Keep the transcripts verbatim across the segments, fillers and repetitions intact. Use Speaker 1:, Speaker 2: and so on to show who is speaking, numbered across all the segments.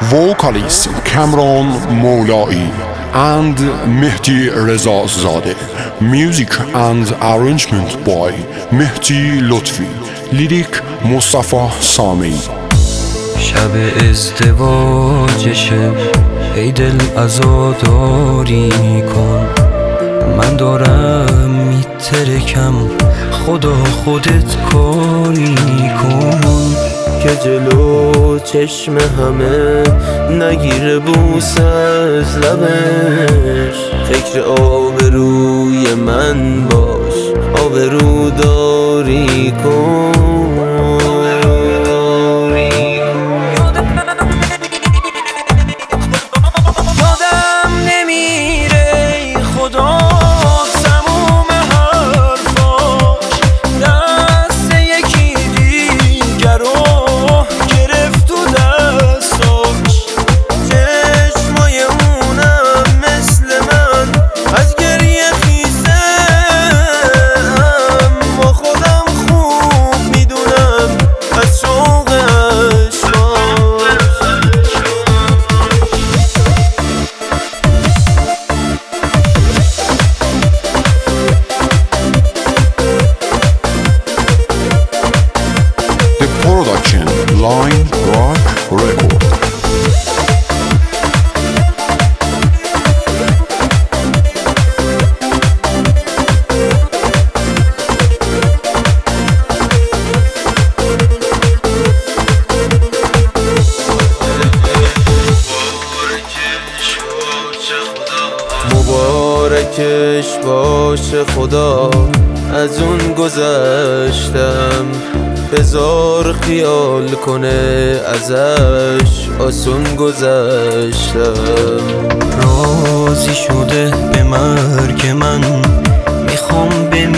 Speaker 1: vocalist Cameron Moulai and Mehdi Reza Zade. Music and arrangement by Mehdi Lotfi. Lyric Mustafa Sami.
Speaker 2: شب ازدواجشه ای دل عزاداری کن، من دارم میترکم، خدا خودت کاری کن
Speaker 3: که جلو چشم همه نگیره بوس از لبش. فکر آبروی من باش، آبرو داری کن.
Speaker 1: Production Line Rock Record.
Speaker 3: مبارکش باشه خدا، از اون گذشتم، بذار خیال کنه ازش، آسون گذشتم.
Speaker 2: راضی شده به مرگ من، میخوام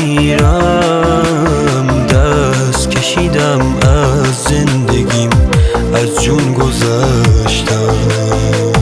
Speaker 2: بمیرم، دست کشیدم از زندگیم، از جون گذشتم.